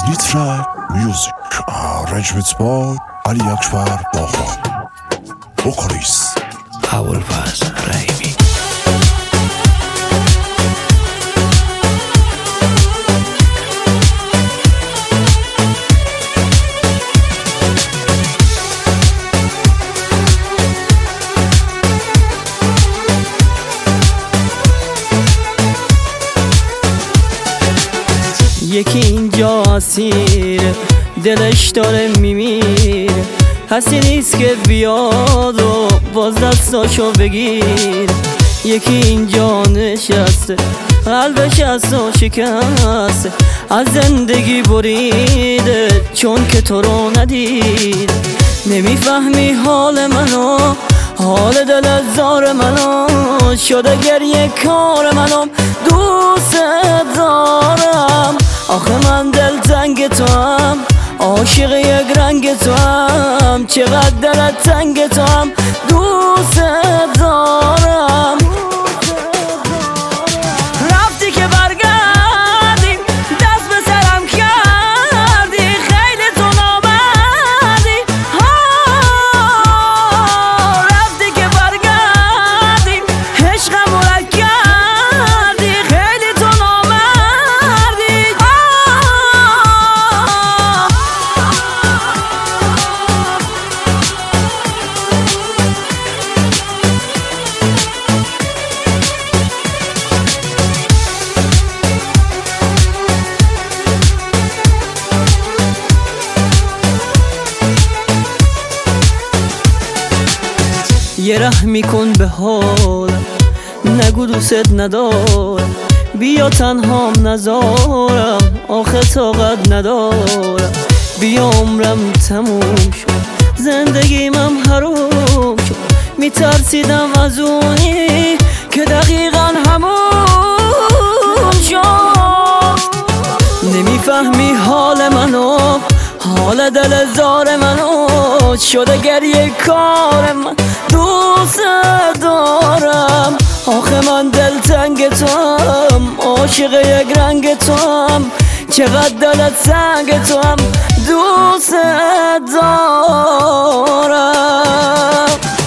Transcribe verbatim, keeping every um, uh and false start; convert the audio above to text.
لیترک میوزیک arrangements by علی اکبر باغبان وکالیست ابوالفضل رحیمی. یکی اینجا اسیر دلش داره میمیره، هستی نیست که بیاد و باز دستاشو بگیر. یکی اینجا نشسته قلبش از تو شکسته، از زندگی بریده چون که تو رو ندید. نمیفهمی حال منو، حال دل زار منو، شده گریه کار منو. دوست دارم آخه من دل تنگ تو هم، عاشق یک رنگ تو هم، چقدر دلت تنگ تو هم. دوست دارم رفتی که برگردی، دست به سرم کردی، خیلی تو نامردی. رفتی که برگردی، عشقم رو کردی، خیلی تو نامردی. یه رحمی کن به حالم، نگو دوست ندارم، بیا تنهام نذارم، آخه طاقت ندارم. بیا عمرم تموم شد، زندگیمم حروم شد، میترسیدم از اونی که دقیقا همون شد. نمیفهمی حال منو، حال دل زار منو، شده گریه کار من. دوست دارم آخه من دل تنگ توام، عاشق یک رنگ توام، چقدر دلت سنگ توام. دوست دارم